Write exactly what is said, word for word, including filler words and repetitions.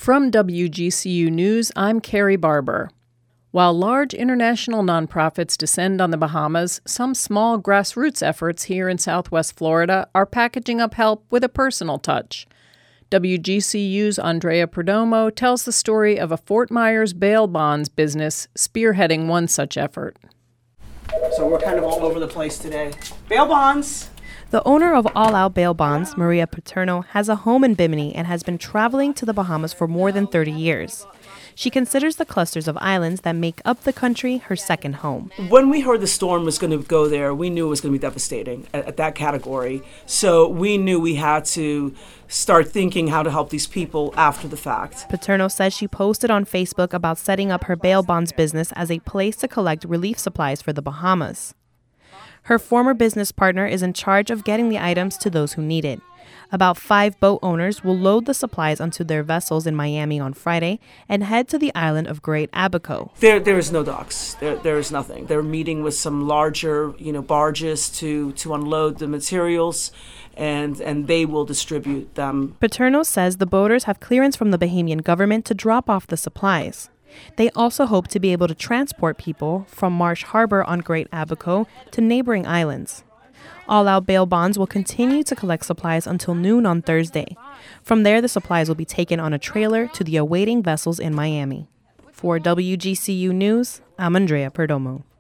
From W G C U News, I'm Carrie Barber. While large international nonprofits descend on the Bahamas, some small grassroots efforts here in Southwest Florida are packaging up help with a personal touch. W G C U's Andrea Perdomo tells the story of a Fort Myers bail bonds business spearheading one such effort. So we're kind of all over the place today. Bail bonds! The owner of All Out Bail Bonds, Maria Paterno, has a home in Bimini and has been traveling to the Bahamas for more than thirty years. She considers the clusters of islands that make up the country her second home. When we heard the storm was going to go there, we knew it was going to be devastating at, at that category. So we knew we had to start thinking how to help these people after the fact. Paterno says she posted on Facebook about setting up her bail bonds business as a place to collect relief supplies for the Bahamas. Her former business partner is in charge of getting the items to those who need it. About five boat owners will load the supplies onto their vessels in Miami on Friday and head to the island of Great Abaco. There, there is no docks. There, there is nothing. They're meeting with some larger, you know, barges to, to unload the materials, and and they will distribute them. Paterno says the boaters have clearance from the Bahamian government to drop off the supplies. They also hope to be able to transport people from Marsh Harbor on Great Abaco to neighboring islands. All Out Bail Bonds will continue to collect supplies until noon on Thursday. From there, the supplies will be taken on a trailer to the awaiting vessels in Miami. For W G C U News, I'm Andrea Perdomo.